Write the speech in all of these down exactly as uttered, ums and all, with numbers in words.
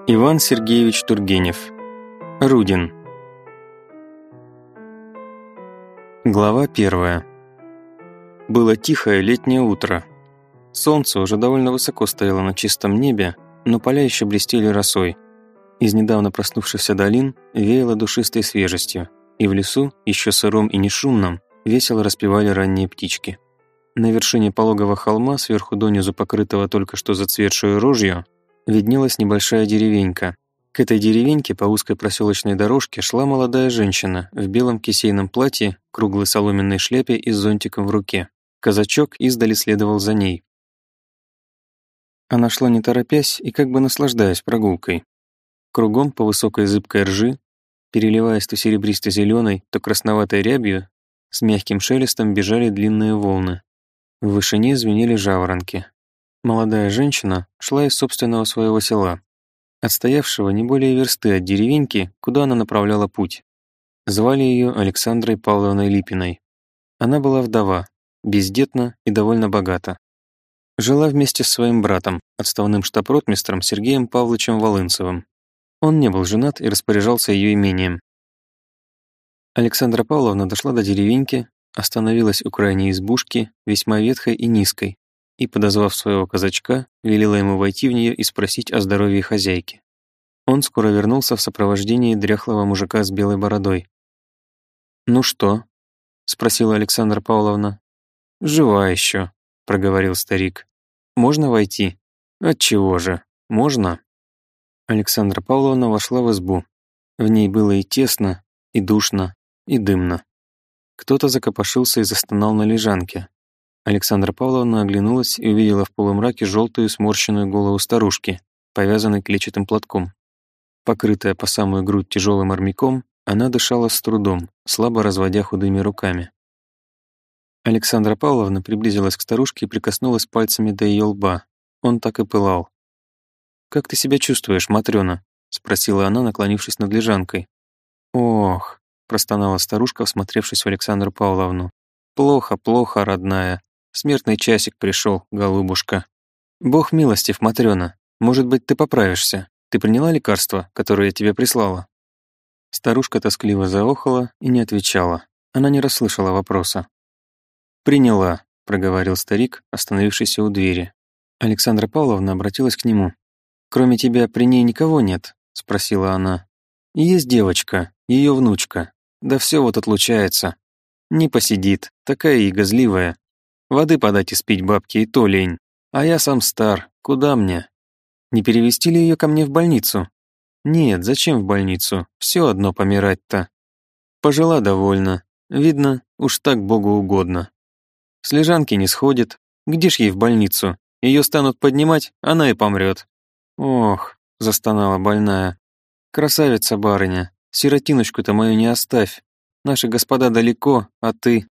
Иван Сергеевич Тургенев. Рудин. Глава первая. Было тихое летнее утро. Солнце уже довольно высоко стояло на чистом небе, но поля еще блестели росой. Из недавно проснувшихся долин веяло душистой свежестью, и в лесу, еще сыром и нешумном, весело распевали ранние птички. На вершине пологого холма, сверху донизу покрытого только что зацветшую рожью, виднелась небольшая деревенька. К этой деревеньке по узкой проселочной дорожке шла молодая женщина в белом кисейном платье, круглой соломенной шляпе и с зонтиком в руке. Казачок издали следовал за ней. Она шла не торопясь и как бы наслаждаясь прогулкой. Кругом по высокой зыбкой ржи, переливаясь то серебристо-зеленой, то красноватой рябью, с мягким шелестом бежали длинные волны. В вышине звенели жаворонки. Молодая женщина шла из собственного своего села, отстоявшего не более версты от деревеньки, куда она направляла путь. Звали ее Александрой Павловной Липиной. Она была вдова, бездетна и довольно богата. Жила вместе с своим братом, отставным штаб-ротмистром Сергеем Павловичем Волынцевым. Он не был женат и распоряжался ее имением. Александра Павловна дошла до деревеньки, остановилась у крайней избушки, весьма ветхой и низкой, и, подозвав своего казачка, велела ему войти в нее и спросить о здоровье хозяйки. Он скоро вернулся в сопровождении дряхлого мужика с белой бородой. «Ну что?» — спросила Александра Павловна. «Жива еще», — проговорил старик. «Можно войти?» «Отчего же? Можно?» Александра Павловна вошла в избу. В ней было и тесно, и душно, и дымно. Кто-то закопошился и застонал на лежанке. Александра Павловна оглянулась и увидела в полумраке желтую сморщенную голову старушки, повязанной клетчатым платком. Покрытая по самую грудь тяжелым армяком, она дышала с трудом, слабо разводя худыми руками. Александра Павловна приблизилась к старушке и прикоснулась пальцами до ее лба. Он так и пылал. «Как ты себя чувствуешь, Матрёна?» — спросила она, наклонившись над лежанкой. «Ох», — простонала старушка, всмотревшись в Александру Павловну. «Плохо, плохо, родная. Смертный часик пришел, голубушка. Бог милостив, Матрёна. Может быть, ты поправишься. Ты приняла лекарство, которое я тебе прислала?» Старушка тоскливо заохала и не отвечала. Она не расслышала вопроса. «Приняла», — проговорил старик, остановившийся у двери. Александра Павловна обратилась к нему. «Кроме тебя при ней никого нет?» — спросила она. «Есть девочка, ее внучка. Да все вот отлучается. Не посидит, такая и газливая. Воды подать и спить бабке и то лень. А я сам стар, куда мне? Не перевести ли ее ко мне в больницу? Нет, зачем в больницу? Все одно помирать-то. Пожила довольно. Видно, уж так Богу угодно. С лежанки не сходит. Где ж ей в больницу? Ее станут поднимать, она и помрет. Ох, застонала больная. Красавица барыня, сиротиночку-то мою не оставь. Наши господа далеко, а ты...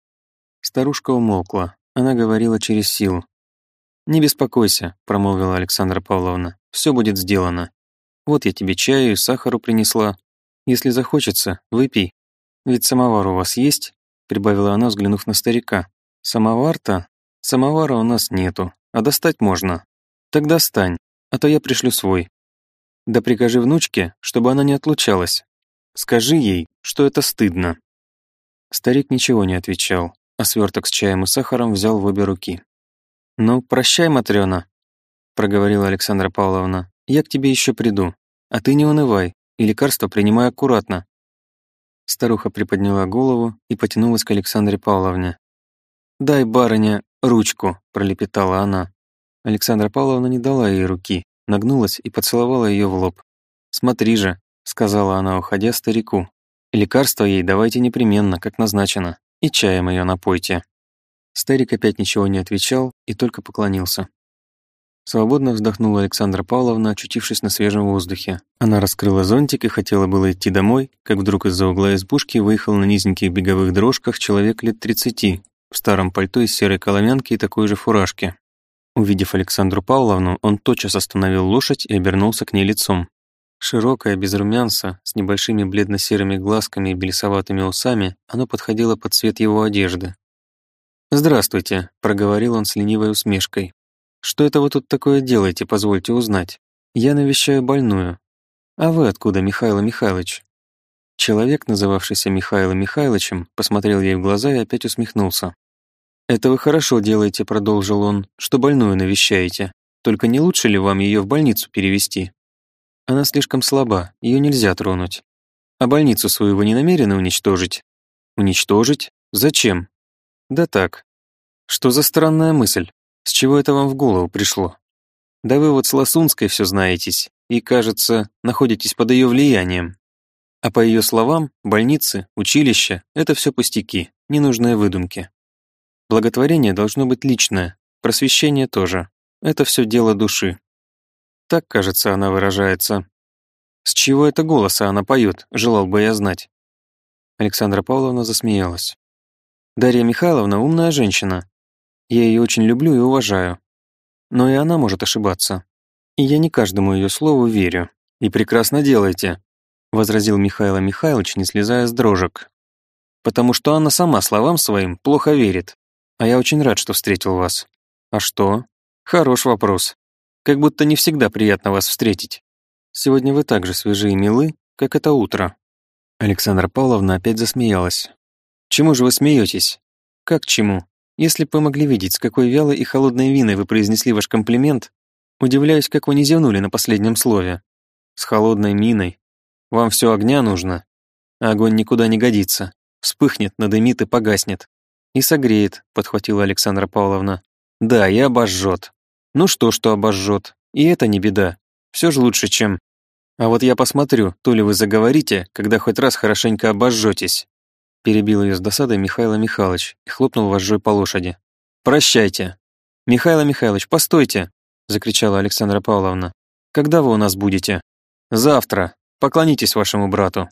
Старушка умолкла. Она говорила через силу. «Не беспокойся», — промолвила Александра Павловна. «Все будет сделано. Вот я тебе чаю и сахару принесла. Если захочется, выпей. Ведь самовар у вас есть?» — прибавила она, взглянув на старика. «Самовар-то? Самовара у нас нету, а достать можно. Тогда стань, а то я пришлю свой. Да прикажи внучке, чтобы она не отлучалась. Скажи ей, что это стыдно». Старик ничего не отвечал, а сверток с чаем и сахаром взял в обе руки. «Ну, прощай, Матрёна», — проговорила Александра Павловна. «Я к тебе еще приду, а ты не унывай и лекарство принимай аккуратно». Старуха приподняла голову и потянулась к Александре Павловне. «Дай, барыня, ручку», — пролепетала она. Александра Павловна не дала ей руки, нагнулась и поцеловала ее в лоб. «Смотри же», — сказала она, уходя старику. «Лекарство ей давайте непременно, как назначено, и чаем ее напойте». Старик опять ничего не отвечал и только поклонился. Свободно вздохнула Александра Павловна, очутившись на свежем воздухе. Она раскрыла зонтик и хотела было идти домой, как вдруг из-за угла избушки выехал на низеньких беговых дрожках человек лет тридцати, в старом пальто из серой коломянки и такой же фуражке. Увидев Александру Павловну, он тотчас остановил лошадь и обернулся к ней лицом. Широкое, без румянца, с небольшими бледно-серыми глазками и белесоватыми усами, оно подходило под цвет его одежды. «Здравствуйте», — проговорил он с ленивой усмешкой. «Что это вы тут такое делаете, позвольте узнать?» Я навещаю больную. А вы откуда, Михаил Михайлович?» Человек, называвшийся Михаилом Михайловичем, посмотрел ей в глаза и опять усмехнулся. «Это вы хорошо делаете», — продолжил он, — «что больную навещаете. Только не лучше ли вам ее в больницу перевести? Она слишком слаба, ее нельзя тронуть. А больницу свою вы не намерены уничтожить?» «Уничтожить? Зачем?» «Да так. Что за странная мысль? С чего это вам в голову пришло? Да вы вот с Ласунской все знаетесь и, кажется, находитесь под ее влиянием. А по ее словам, больницы, училища — это все пустяки, ненужные выдумки. Благотворение должно быть личное, просвещение тоже. Это все дело души. Так, кажется, она выражается. С чего это голоса она поет, желал бы я знать». Александра Павловна засмеялась. «Дарья Михайловна умная женщина. Я ее очень люблю и уважаю. Но и она может ошибаться. И я не каждому ее слову верю. И прекрасно делаете», — возразил Михаил Михайлович, не слезая с дрожек. «Потому что она сама словам своим плохо верит. А я очень рад, что встретил вас». «А что?» «Хорош вопрос. Как будто не всегда приятно вас встретить. Сегодня вы так же свежи и милы, как это утро». Александра Павловна опять засмеялась. «Чему же вы смеетесь?» «Как чему? Если бы вы могли видеть, с какой вялой и холодной миной вы произнесли ваш комплимент, удивляюсь, как вы не зевнули на последнем слове. С холодной миной. Вам все огня нужно. А огонь никуда не годится. Вспыхнет, надымит и погаснет. И согреет», — подхватила Александра Павловна. «Да, и обожжет. Ну что, что обожжет. И это не беда. Все же лучше, чем... А вот я посмотрю, то ли вы заговорите, когда хоть раз хорошенько обожжетесь». Перебил ее с досадой Михаил Михайлович и хлопнул вожжой по лошади. «Прощайте». «Михаил Михайлович, постойте!» — закричала Александра Павловна. «Когда вы у нас будете?» «Завтра. Поклонитесь вашему брату».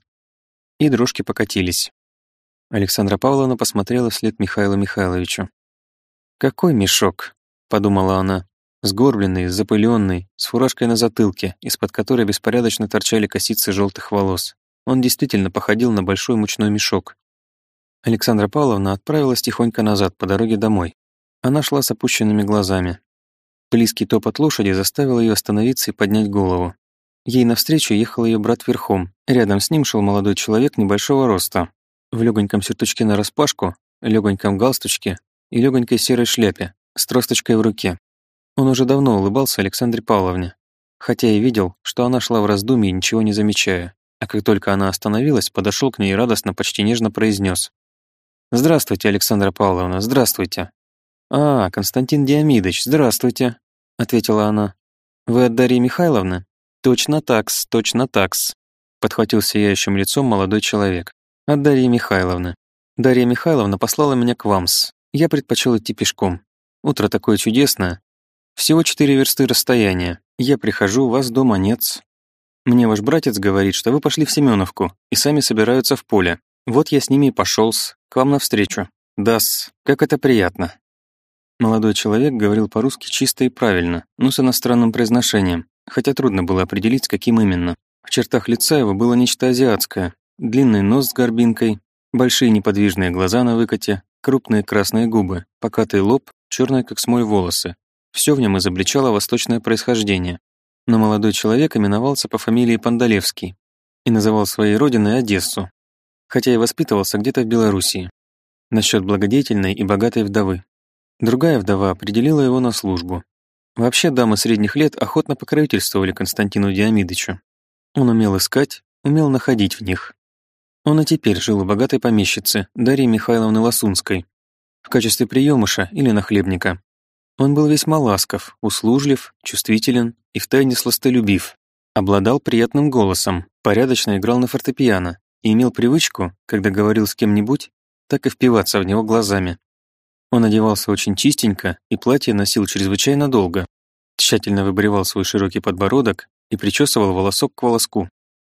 И дрожки покатились. Александра Павловна посмотрела вслед Михаилу Михайловичу. «Какой мешок?» — подумала она. Сгорбленный, запыленный, с фуражкой на затылке, из-под которой беспорядочно торчали косицы желтых волос. Он действительно походил на большой мучной мешок. Александра Павловна отправилась тихонько назад по дороге домой. Она шла с опущенными глазами. Близкий топот лошади заставил ее остановиться и поднять голову. Ей навстречу ехал ее брат верхом. Рядом с ним шел молодой человек небольшого роста, в легоньком сюртучке нараспашку, легоньком галстучке и легонькой серой шляпе, с тросточкой в руке. Он уже давно улыбался Александре Павловне, хотя и видел, что она шла в раздумье, ничего не замечая. А как только она остановилась, подошел к ней и радостно, почти нежно произнес: «Здравствуйте, Александра Павловна, здравствуйте». «А, Константин Диамидович, здравствуйте», — ответила она. «Вы от Дарьи Михайловны?» «Точно такс, точно такс», — подхватил сияющим лицом молодой человек. «От Дарьи Михайловны. Дарья Михайловна послала меня к вам-с. Я предпочел идти пешком. Утро такое чудесное. Всего четыре версты расстояния. Я прихожу, вас дома нет. Мне ваш братец говорит, что вы пошли в Семеновку и сами собираются в поле. Вот я с ними и пошел-с, к вам навстречу. Да-с, как это приятно». Молодой человек говорил по-русски чисто и правильно, но с иностранным произношением, хотя трудно было определить, с каким именно. В чертах лица его было нечто азиатское. Длинный нос с горбинкой, большие неподвижные глаза на выкате, крупные красные губы, покатый лоб, черные как смоль волосы. Все в нем изобличало восточное происхождение. Но молодой человек именовался по фамилии Пандалевский и называл своей родиной Одессу, хотя и воспитывался где-то в Белоруссии, насчет благодетельной и богатой вдовы. Другая вдова определила его на службу. Вообще дамы средних лет охотно покровительствовали Константину Диамидовичу. Он умел искать, умел находить в них. Он и теперь жил у богатой помещицы Дарьи Михайловны Ласунской в качестве приемыша или нахлебника. Он был весьма ласков, услужлив, чувствителен и втайне сластолюбив. Обладал приятным голосом, порядочно играл на фортепиано и имел привычку, когда говорил с кем-нибудь, так и впиваться в него глазами. Он одевался очень чистенько и платье носил чрезвычайно долго, тщательно выбривал свой широкий подбородок и причесывал волосок к волоску.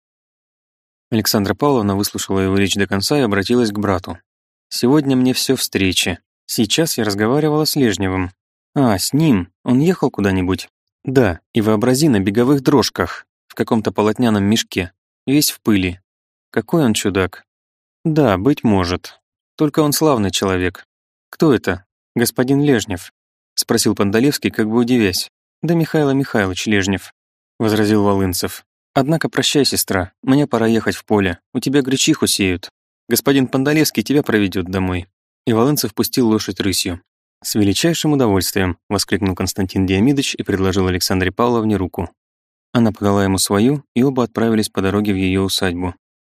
Александра Павловна выслушала его речь до конца и обратилась к брату. «Сегодня мне все встречи. Сейчас я разговаривала с Лежневым. А, с ним. Он ехал куда-нибудь? Да, и вообрази на беговых дрожках, в каком-то полотняном мешке, весь в пыли. Какой он чудак. Да, быть может. Только он славный человек. Кто это? Господин Лежнев?» — спросил Пандалевский, как бы удивясь. «Да Михаил Михайлович Лежнев». — возразил Волынцев. «Однако прощай, сестра, мне пора ехать в поле, у тебя гречиху сеют. Господин Пандалевский тебя проведет домой». И Волынцев пустил лошадь рысью. «С величайшим удовольствием», — воскликнул Константин Диамидович и предложил Александре Павловне руку. Она подала ему свою, и оба отправились по дороге в ее усадьбу.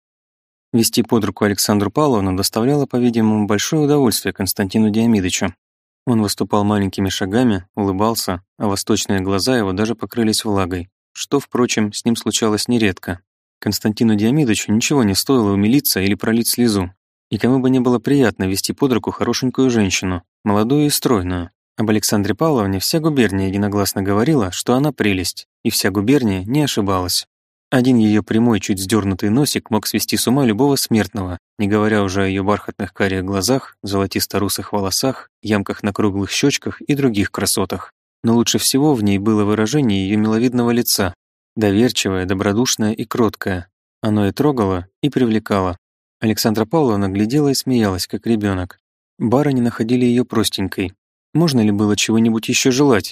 Вести под руку Александру Павловну доставляло, по-видимому, большое удовольствие Константину Диамидовичу. Он выступал маленькими шагами, улыбался, а восточные глаза его даже покрылись влагой, что, впрочем, с ним случалось нередко. Константину Диамидовичу ничего не стоило умилиться или пролить слезу. И кому бы не было приятно вести под руку хорошенькую женщину, молодую и стройную. Об Александре Павловне вся губерния единогласно говорила, что она прелесть, и вся губерния не ошибалась. Один ее прямой, чуть сдернутый носик мог свести с ума любого смертного, не говоря уже о ее бархатных карих глазах, золотисто-русых волосах, ямках на круглых щечках и других красотах. Но лучше всего в ней было выражение ее миловидного лица, доверчивое, добродушное и кроткое. Оно и трогало, и привлекало. Александра Павловна глядела и смеялась, как ребенок. Барыни находили ее простенькой. Можно ли было чего-нибудь еще желать?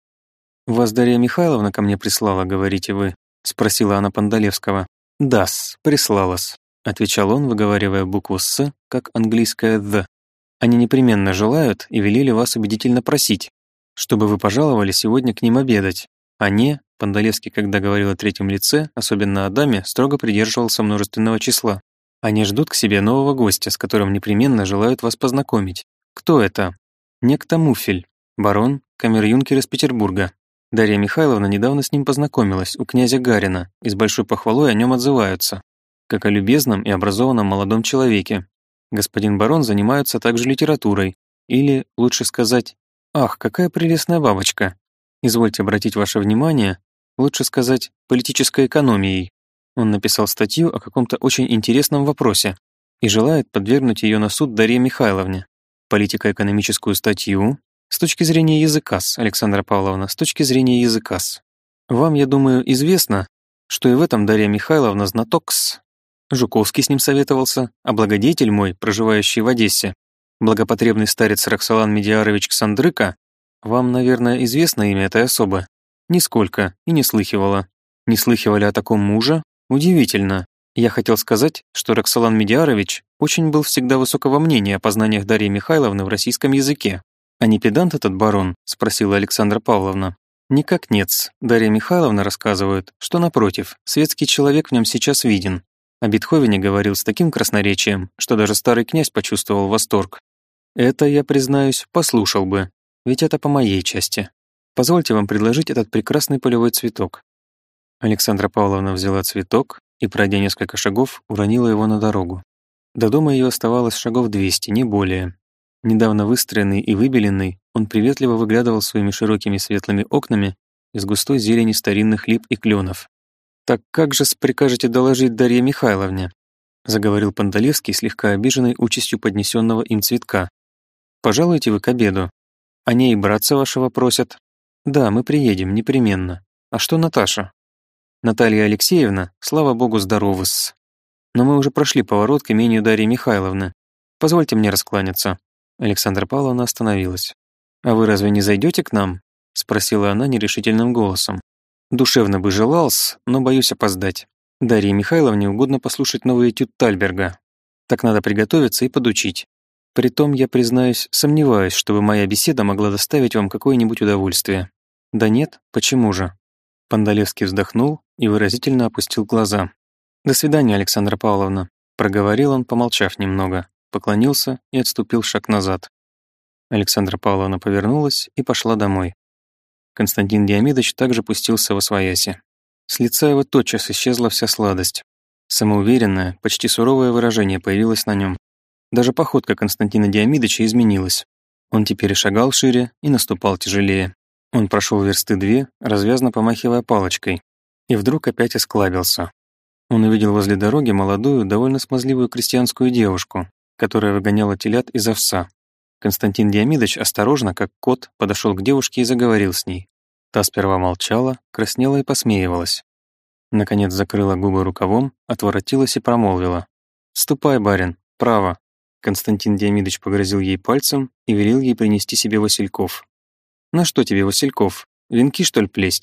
«Вас Дарья Михайловна ко мне прислала, говорите вы?» — спросила она Пандалевского. «Да-с, прислала-с», — отвечал он, выговаривая букву «с», как английское «the». «Они непременно желают и велели вас убедительно просить, чтобы вы пожаловали сегодня к ним обедать. Они», — Пандалевский, когда говорил о третьем лице, особенно о даме, строго придерживался множественного числа. «Они ждут к себе нового гостя, с которым непременно желают вас познакомить. Кто это?» «Некто Муфель, барон, камер-юнкер из Петербурга. Дарья Михайловна недавно с ним познакомилась у князя Гарина и с большой похвалой о нем отзываются, как о любезном и образованном молодом человеке. Господин барон занимается также литературой, или, лучше сказать, ах, какая прелестная бабочка. Извольте обратить ваше внимание, лучше сказать, политической экономией. Он написал статью о каком-то очень интересном вопросе и желает подвергнуть ее на суд Дарье Михайловне. Политико-экономическую статью с точки зрения языка-с, Александра Павловна, с точки зрения языка-с. Вам, я думаю, известно, что и в этом Дарья Михайловна знаток-с. Жуковский с ним советовался, а благодетель мой, проживающий в Одессе, благопотребный старец Роксолан Медиарович Ксандрыка, вам, наверное, известно имя этой особы? Нисколько, и не слыхивала. Не слыхивали о таком муже? Удивительно. Я хотел сказать, что Роксолан Медиарович очень был всегда высокого мнения о познаниях Дарьи Михайловны в российском языке. «А не педант этот барон?» — спросила Александра Павловна. «Никак нет-с. Дарья Михайловна рассказывает, что, напротив, светский человек в нем сейчас виден. О Бетховене говорил с таким красноречием, что даже старый князь почувствовал восторг. Это, я признаюсь, послушал бы, ведь это по моей части. Позвольте вам предложить этот прекрасный полевой цветок». Александра Павловна взяла цветок и, пройдя несколько шагов, уронила его на дорогу. До дома ее оставалось шагов двести, не более. Недавно выстроенный и выбеленный, он приветливо выглядывал своими широкими светлыми окнами из густой зелени старинных лип и кленов. «Так как же прикажете доложить Дарье Михайловне?» — заговорил Пандалевский, слегка обиженный участью поднесенного им цветка. «Пожалуйте вы к обеду. О ней братца вашего просят. Да, мы приедем, непременно. А что Наташа?» «Наталья Алексеевна, слава богу, здорова-с. Но мы уже прошли поворот к имению Дарьи Михайловны. Позвольте мне раскланяться». Александра Павловна остановилась. «А вы разве не зайдете к нам?» — спросила она нерешительным голосом. «Душевно бы желал-с, но боюсь опоздать. Дарье Михайловне угодно послушать новый этюд Тальберга. Так надо приготовиться и подучить. Притом, я, признаюсь, сомневаюсь, чтобы моя беседа могла доставить вам какое-нибудь удовольствие». «Да нет, почему же?» Пандалевский вздохнул и выразительно опустил глаза. «До свидания, Александра Павловна», — проговорил он, помолчав немного. Поклонился и отступил шаг назад. Александра Павловна повернулась и пошла домой. Константин Диамидович также пустился восвояси. С лица его тотчас исчезла вся сладость. Самоуверенное, почти суровое выражение появилось на нем. Даже походка Константина Диамидовича изменилась. Он теперь и шагал шире, и наступал тяжелее. Он прошел версты две, развязно помахивая палочкой, и вдруг опять осклабился. Он увидел возле дороги молодую, довольно смазливую крестьянскую девушку, которая выгоняла телят из овса. Константин Диамидович осторожно, как кот, подошел к девушке и заговорил с ней. Та сперва молчала, краснела и посмеивалась. Наконец закрыла губы рукавом, отворотилась и промолвила. «Ступай, барин, право». Константин Диамидович погрозил ей пальцем и велел ей принести себе васильков. «На что тебе васильков? Венки, что ли, плесть?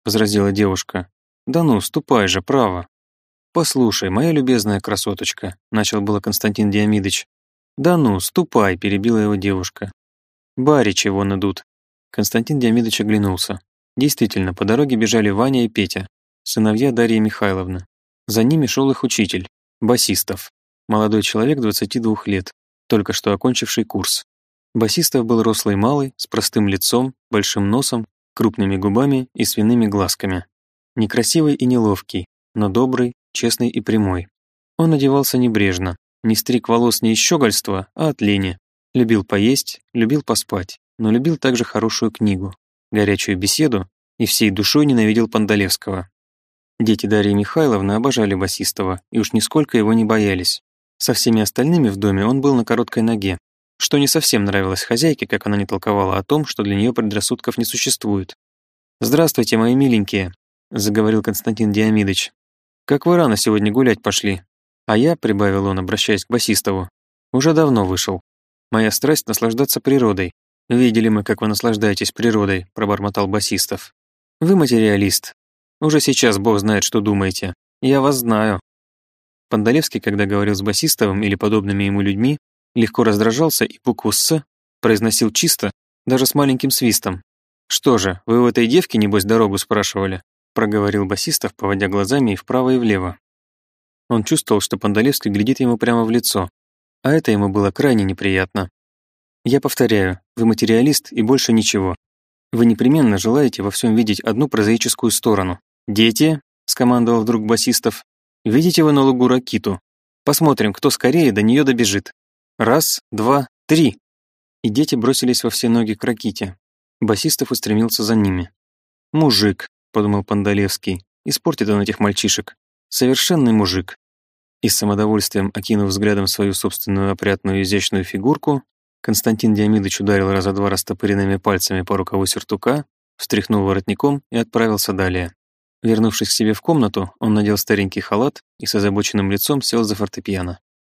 — возразила девушка. «Да ну, ступай же, право». «Послушай, моя любезная красоточка», — начал было Константин Диамидович. «Да ну, ступай», — перебила его девушка. «Баричи вон идут». Константин Диамидович оглянулся. Действительно, по дороге бежали Ваня и Петя, сыновья Дарьи Михайловны. За ними шел их учитель, Басистов, молодой человек двадцати двух лет, только что окончивший курс. Басистов был рослый малый, с простым лицом, большим носом, крупными губами и свиными глазками. Некрасивый и неловкий, но добрый, честный и прямой. Он одевался небрежно, не стриг волос не из щегольства, а от лени. Любил поесть, любил поспать, но любил также хорошую книгу, горячую беседу и всей душой ненавидел Пандалевского. Дети Дарьи Михайловны обожали Басистова и уж нисколько его не боялись. Со всеми остальными в доме он был на короткой ноге, что не совсем нравилось хозяйке, как она не толковала о том, что для нее предрассудков не существует. «Здравствуйте, мои миленькие», — заговорил Константин Диамидович. «Как вы рано сегодня гулять пошли?» «А я», — прибавил он, обращаясь к Басистову, — «уже давно вышел. Моя страсть — наслаждаться природой. Видели мы, как вы наслаждаетесь природой», — пробормотал Басистов. «Вы материалист. Уже сейчас Бог знает, что думаете. Я вас знаю». Пандалевский, когда говорил с Басистовым или подобными ему людьми, легко раздражался и букву «С» произносил чисто, даже с маленьким свистом. «Что же, вы у этой девки, небось, дорогу спрашивали?» — проговорил Басистов, поводя глазами и вправо, и влево. Он чувствовал, что Пандалевский глядит ему прямо в лицо, а это ему было крайне неприятно. «Я повторяю, вы материалист и больше ничего. Вы непременно желаете во всем видеть одну прозаическую сторону. Дети», — скомандовал вдруг Басистов, — «видите вы на лугу ракиту? Посмотрим, кто скорее до нее добежит. Раз, два, три!» И дети бросились во все ноги к раките. Басистов устремился за ними. «Мужик», — подумал Пандалевский, — «испортит он этих мальчишек. Совершенный мужик». И с самодовольствием, окинув взглядом свою собственную опрятную изящную фигурку, Константин Диамидович ударил раза два растопыренными пальцами по рукаву сюртука, встряхнул воротником и отправился далее. Вернувшись к себе в комнату, он надел старенький халат и с озабоченным лицом сел за фортепиано.